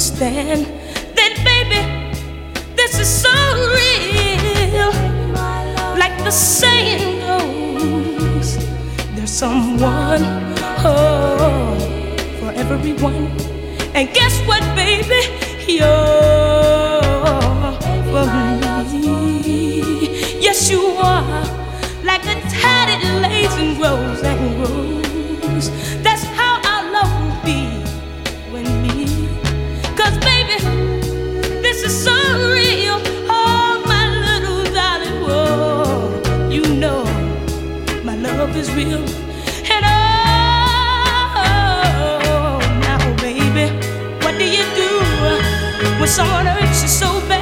understand that, baby, this is so real. Like the saying goes, there's someone, oh, for everyone. And guess what, baby? You're for me. Yes, you are. Like a tatted lace and grows and grows. That's how our love will be when me. 'Cause baby, this is so real. Oh, my little darling, whoa, you know my love is real. And oh, now baby, what do you do when someone hurts you so bad?